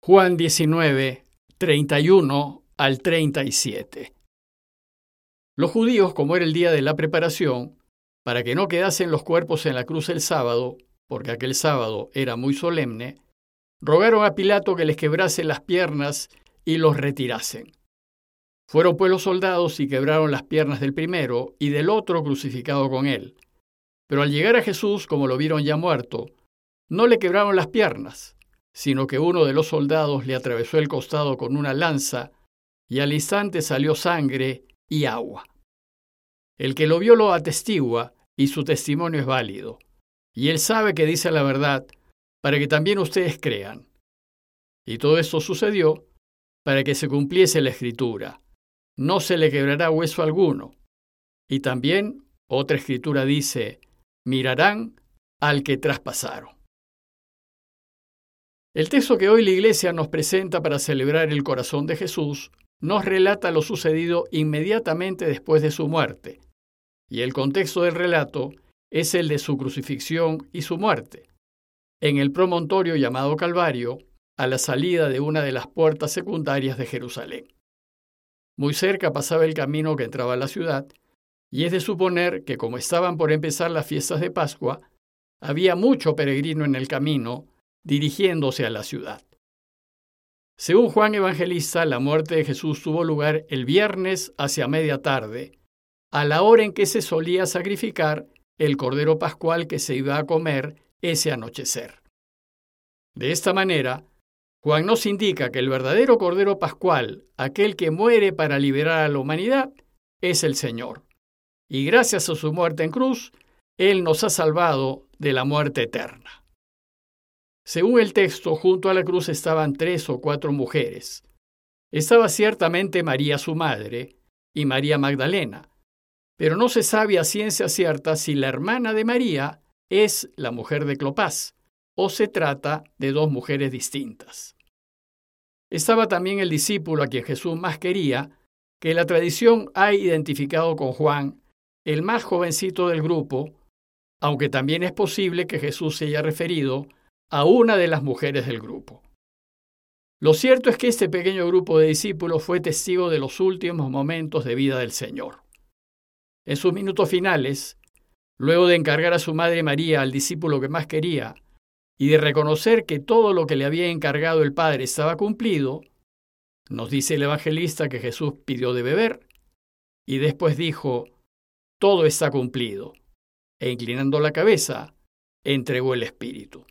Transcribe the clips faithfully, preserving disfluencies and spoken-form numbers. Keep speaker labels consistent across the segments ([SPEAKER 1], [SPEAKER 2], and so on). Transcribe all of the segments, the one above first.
[SPEAKER 1] Juan diecinueve, treinta y uno al treinta y siete. Los judíos, como era el día de la preparación, para que no quedasen los cuerpos en la cruz el sábado, porque aquel sábado era muy solemne, rogaron a Pilato que les quebrase las piernas y los retirasen. Fueron pues los soldados y quebraron las piernas del primero y del otro crucificado con él. Pero al llegar a Jesús, como lo vieron ya muerto, no le quebraron las piernas, sino que uno de los soldados le atravesó el costado con una lanza, y al instante salió sangre y agua. El que lo vio lo atestigua, y su testimonio es válido, y él sabe que dice la verdad, para que también ustedes crean. Y todo esto sucedió para que se cumpliese la Escritura: no se le quebrará hueso alguno. Y también otra Escritura dice: mirarán al que traspasaron. El texto que hoy la Iglesia nos presenta para celebrar el corazón de Jesús nos relata lo sucedido inmediatamente después de su muerte, y el contexto del relato es el de su crucifixión y su muerte, en el promontorio llamado Calvario, a la salida de una de las puertas secundarias de Jerusalén. Muy cerca pasaba el camino que entraba a la ciudad, y es de suponer que, como estaban por empezar las fiestas de Pascua, había mucho peregrino en el camino dirigiéndose a la ciudad. Según Juan Evangelista, la muerte de Jesús tuvo lugar el viernes hacia media tarde, a la hora en que se solía sacrificar el cordero pascual que se iba a comer ese anochecer. De esta manera, Juan nos indica que el verdadero cordero pascual, aquel que muere para liberar a la humanidad, es el Señor. Y gracias a su muerte en cruz, Él nos ha salvado de la muerte eterna. Según el texto, junto a la cruz estaban tres o cuatro mujeres. Estaba ciertamente María su madre y María Magdalena, pero no se sabe a ciencia cierta si la hermana de María es la mujer de Clopas o se trata de dos mujeres distintas. Estaba también el discípulo a quien Jesús más quería, que la tradición ha identificado con Juan, el más jovencito del grupo, aunque también es posible que Jesús se haya referido a una de las mujeres del grupo. Lo cierto es que este pequeño grupo de discípulos fue testigo de los últimos momentos de vida del Señor. En sus minutos finales, luego de encargar a su madre María al discípulo que más quería y de reconocer que todo lo que le había encargado el Padre estaba cumplido, nos dice el evangelista que Jesús pidió de beber y después dijo: todo está cumplido, e inclinando la cabeza, entregó el espíritu.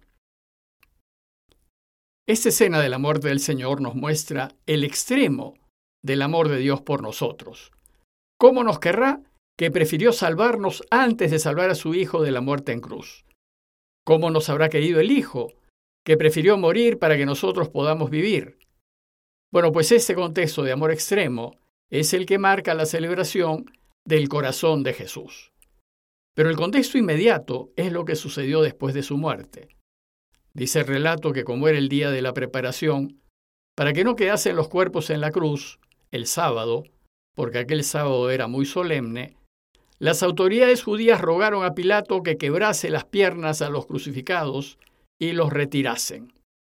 [SPEAKER 1] Esta escena de la muerte del Señor nos muestra el extremo del amor de Dios por nosotros. ¿Cómo nos querrá que prefirió salvarnos antes de salvar a su Hijo de la muerte en cruz? ¿Cómo nos habrá querido el Hijo, que prefirió morir para que nosotros podamos vivir? Bueno, pues este contexto de amor extremo es el que marca la celebración del corazón de Jesús. Pero el contexto inmediato es lo que sucedió después de su muerte. Dice el relato que, como era el día de la preparación, para que no quedasen los cuerpos en la cruz el sábado, porque aquel sábado era muy solemne, las autoridades judías rogaron a Pilato que quebrase las piernas a los crucificados y los retirasen.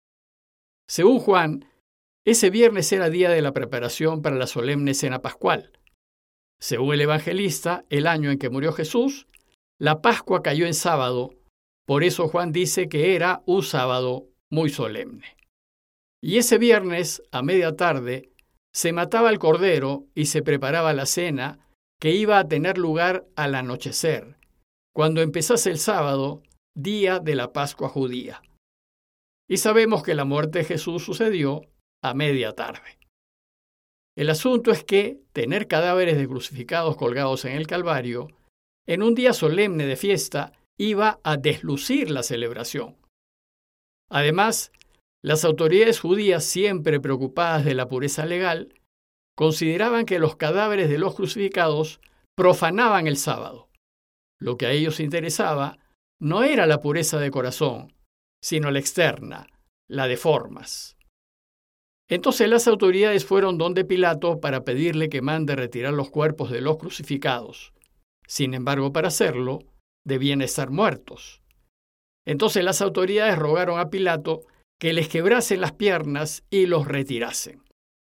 [SPEAKER 1] Según Juan, ese viernes era día de la preparación para la solemne cena pascual. Según el evangelista, el año en que murió Jesús, la Pascua cayó en sábado. Por eso Juan dice que era un sábado muy solemne. Y ese viernes, a media tarde, se mataba el cordero y se preparaba la cena que iba a tener lugar al anochecer, cuando empezase el sábado, día de la Pascua judía. Y sabemos que la muerte de Jesús sucedió a media tarde. El asunto es que tener cadáveres de crucificados colgados en el Calvario, en un día solemne de fiesta, iba a deslucir la celebración. Además, las autoridades judías, siempre preocupadas de la pureza legal, consideraban que los cadáveres de los crucificados profanaban el sábado. Lo que a ellos interesaba no era la pureza de corazón, sino la externa, la de formas. Entonces las autoridades fueron donde Pilato para pedirle que mande retirar los cuerpos de los crucificados. Sin embargo, para hacerlo, debían estar muertos. Entonces las autoridades rogaron a Pilato que les quebrasen las piernas y los retirasen.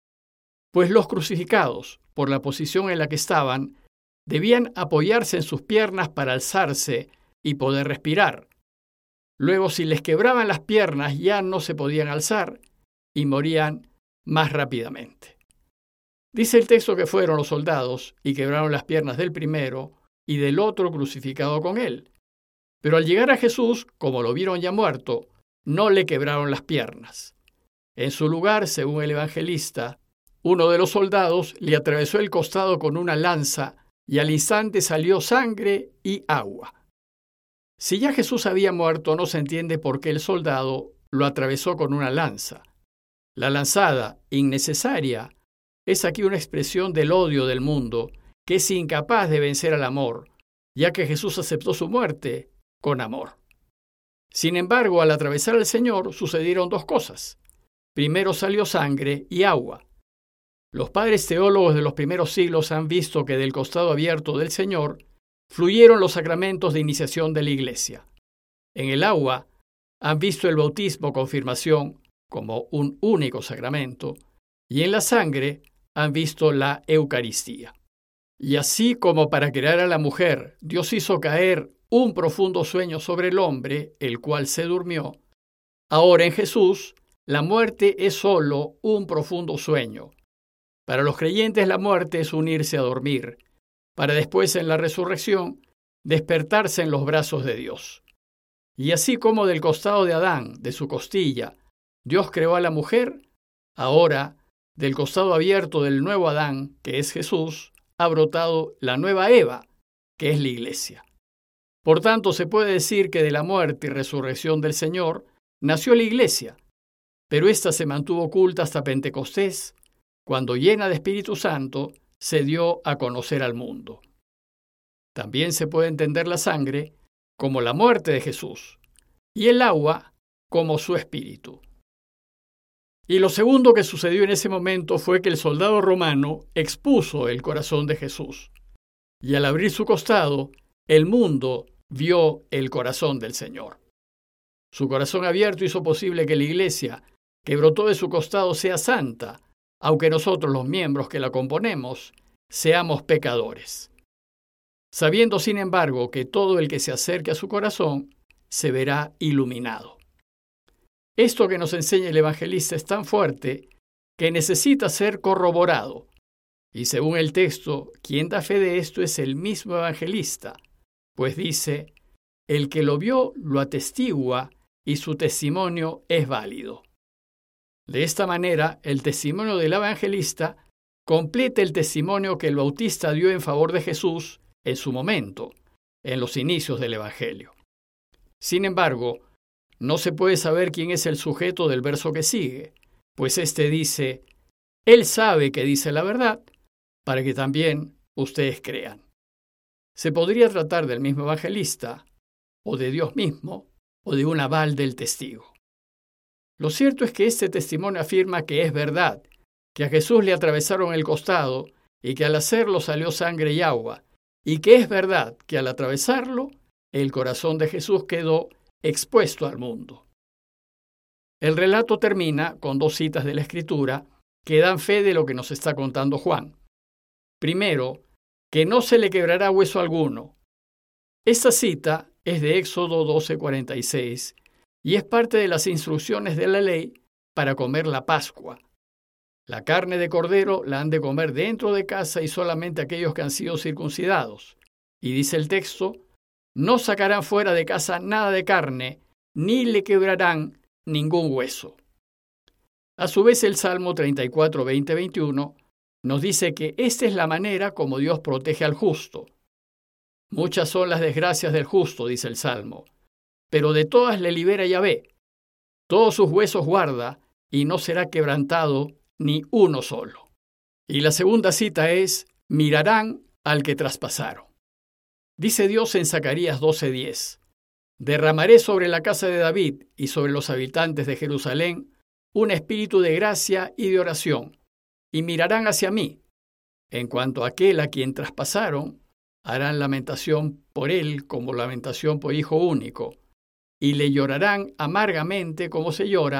[SPEAKER 1] Pues los crucificados, por la posición en la que estaban, debían apoyarse en sus piernas para alzarse y poder respirar. Luego, si les quebraban las piernas, ya no se podían alzar y morían más rápidamente. Dice el texto que fueron los soldados y quebraron las piernas del primero y del otro crucificado con él. Pero al llegar a Jesús, como lo vieron ya muerto, no le quebraron las piernas. En su lugar, según el evangelista, uno de los soldados le atravesó el costado con una lanza y al instante salió sangre y agua. Si ya Jesús había muerto, no se entiende por qué el soldado lo atravesó con una lanza. La lanzada, innecesaria, es aquí una expresión del odio del mundo, que es incapaz de vencer al amor, ya que Jesús aceptó su muerte con amor. Sin embargo, al atravesar al Señor sucedieron dos cosas. Primero salió sangre y agua. Los padres teólogos de los primeros siglos han visto que del costado abierto del Señor fluyeron los sacramentos de iniciación de la Iglesia. En el agua han visto el bautismo, confirmación, como un único sacramento, y en la sangre han visto la Eucaristía. Y así como para crear a la mujer, Dios hizo caer un profundo sueño sobre el hombre, el cual se durmió, ahora en Jesús, la muerte es solo un profundo sueño. Para los creyentes la muerte es unirse a dormir, para después en la resurrección despertarse en los brazos de Dios. Y así como del costado de Adán, de su costilla, Dios creó a la mujer, ahora del costado abierto del nuevo Adán, que es Jesús, ha brotado la nueva Eva, que es la Iglesia. Por tanto, se puede decir que de la muerte y resurrección del Señor nació la Iglesia, pero ésta se mantuvo oculta hasta Pentecostés, cuando llena de Espíritu Santo, se dio a conocer al mundo. También se puede entender la sangre como la muerte de Jesús y el agua como su espíritu. Y lo segundo que sucedió en ese momento fue que el soldado romano expuso el corazón de Jesús, y al abrir su costado, el mundo vio el corazón del Señor. Su corazón abierto hizo posible que la Iglesia, que brotó de su costado, sea santa, aunque nosotros, los miembros que la componemos, seamos pecadores. Sabiendo, sin embargo, que todo el que se acerque a su corazón se verá iluminado. Esto que nos enseña el evangelista es tan fuerte que necesita ser corroborado. Y según el texto, quien da fe de esto es el mismo evangelista, pues dice, el que lo vio lo atestigua y su testimonio es válido. De esta manera, el testimonio del evangelista completa el testimonio que el bautista dio en favor de Jesús en su momento, en los inicios del Evangelio. Sin embargo, no se puede saber quién es el sujeto del verso que sigue, pues éste dice, Él sabe que dice la verdad, para que también ustedes crean. Se podría tratar del mismo evangelista, o de Dios mismo, o de un aval del testigo. Lo cierto es que este testimonio afirma que es verdad, que a Jesús le atravesaron el costado y que al hacerlo salió sangre y agua, y que es verdad que al atravesarlo, el corazón de Jesús quedó expuesto al mundo. El relato termina con dos citas de la Escritura que dan fe de lo que nos está contando Juan. Primero, que no se le quebrará hueso alguno. Esta cita es de Éxodo doce cuarenta y seis y es parte de las instrucciones de la ley para comer la Pascua. La carne de cordero la han de comer dentro de casa y solamente aquellos que han sido circuncidados. Y dice el texto, no sacarán fuera de casa nada de carne, ni le quebrarán ningún hueso. A su vez, el Salmo treinta y cuatro, veinte, veintiuno nos dice que esta es la manera como Dios protege al justo. Muchas son las desgracias del justo, dice el Salmo, pero de todas le libera Yahvé. Todos sus huesos guarda y no será quebrantado ni uno solo. Y la segunda cita es, mirarán al que traspasaron. Dice Dios en Zacarías doce diez, derramaré sobre la casa de David y sobre los habitantes de Jerusalén un espíritu de gracia y de oración, y mirarán hacia mí. En cuanto a aquel a quien traspasaron, harán lamentación por él como lamentación por hijo único, y le llorarán amargamente como se llora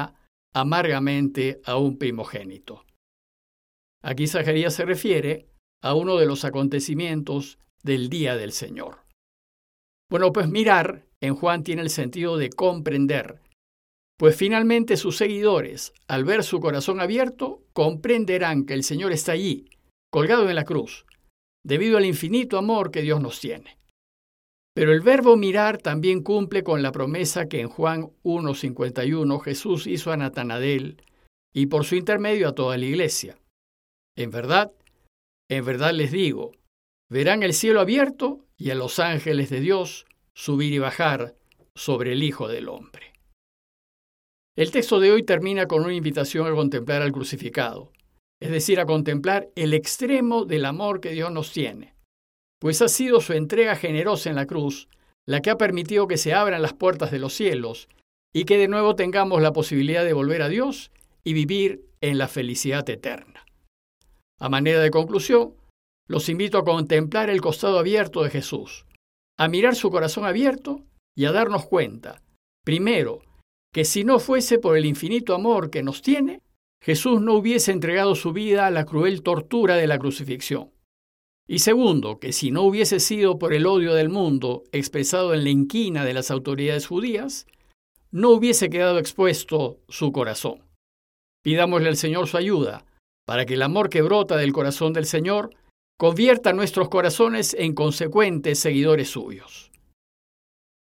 [SPEAKER 1] amargamente a un primogénito. Aquí Zacarías se refiere a uno de los acontecimientos del día del Señor. Bueno, pues mirar en Juan tiene el sentido de comprender, pues finalmente sus seguidores, al ver su corazón abierto, comprenderán que el Señor está allí, colgado en la cruz, debido al infinito amor que Dios nos tiene. Pero el verbo mirar también cumple con la promesa que en Juan uno cincuenta y uno Jesús hizo a Natanael y por su intermedio a toda la iglesia. En verdad, en verdad les digo, verán el cielo abierto y a los ángeles de Dios subir y bajar sobre el Hijo del Hombre. El texto de hoy termina con una invitación a contemplar al crucificado, es decir, a contemplar el extremo del amor que Dios nos tiene, pues ha sido su entrega generosa en la cruz la que ha permitido que se abran las puertas de los cielos y que de nuevo tengamos la posibilidad de volver a Dios y vivir en la felicidad eterna. A manera de conclusión, los invito a contemplar el costado abierto de Jesús, a mirar su corazón abierto y a darnos cuenta, primero, que si no fuese por el infinito amor que nos tiene, Jesús no hubiese entregado su vida a la cruel tortura de la crucifixión. Y segundo, que si no hubiese sido por el odio del mundo expresado en la inquina de las autoridades judías, no hubiese quedado expuesto su corazón. Pidámosle al Señor su ayuda, para que el amor que brota del corazón del Señor convierta nuestros corazones en consecuentes seguidores suyos.